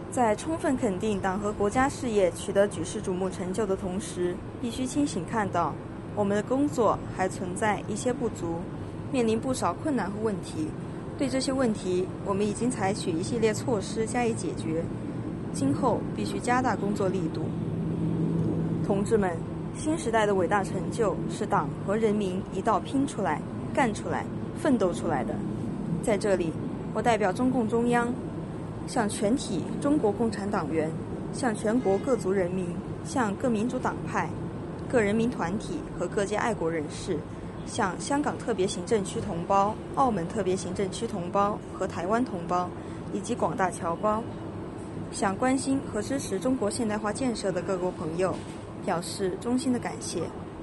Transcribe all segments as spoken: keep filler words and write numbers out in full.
在充分肯定党和国家事业取得举世瞩目成就的同时，必须清醒看到，我们的工作还存在一些不足，面临不少困难和问题。对这些问题，我们已经采取一系列措施加以解决，今后必须加大工作力度。同志们，新时代的伟大成就是党和人民一道拼出来、干出来、奋斗出来的。在这里，我代表中共中央，向全体中国共产党员、向全国各族人民、向各民主党派、各人民团体和各界爱国人士，向香港特别行政区同胞、澳门特别行政区同胞和台湾同胞，以及广大侨胞，向关心和支持中国现代化建设的各国朋友，表示衷心的感谢。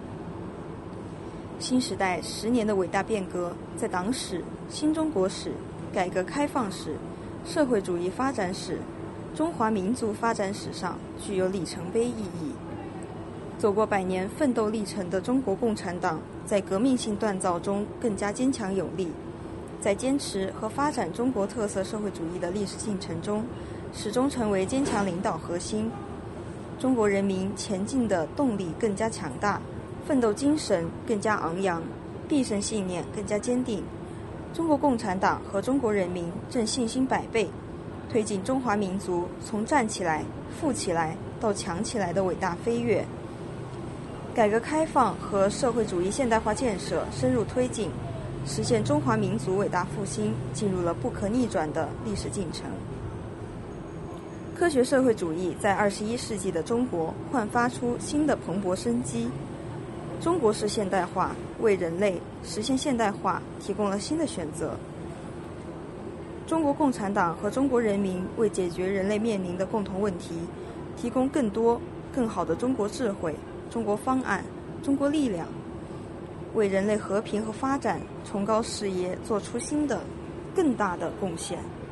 新时代十年的伟大变革，在党史、新中国史、改革开放史、社会主义发展史、中华民族发展史上具有里程碑意义。走过百年奋斗历程的中国共产党，在革命性锻造中更加坚强有力，在坚持和发展中国特色社会主义的历史进程中，始终成为坚强领导核心。中国人民前进的动力更加强大，奋斗精神更加昂扬，必胜信念更加坚定。中国共产党和中国人民正信心百倍，推进中华民族从站起来、富起来到强起来的伟大飞跃。改革开放和社会主义现代化建设深入推进，实现中华民族伟大复兴进入了不可逆转的历史进程。科学社会主义在二十一世纪的中国焕发出新的蓬勃生机，中国式现代化为人类实现现代化提供了新的选择。中国共产党和中国人民为解决人类面临的共同问题，提供更多、更好的中国智慧、中国方案、中国力量，为人类和平和发展崇高事业做出新的、更大的贡献。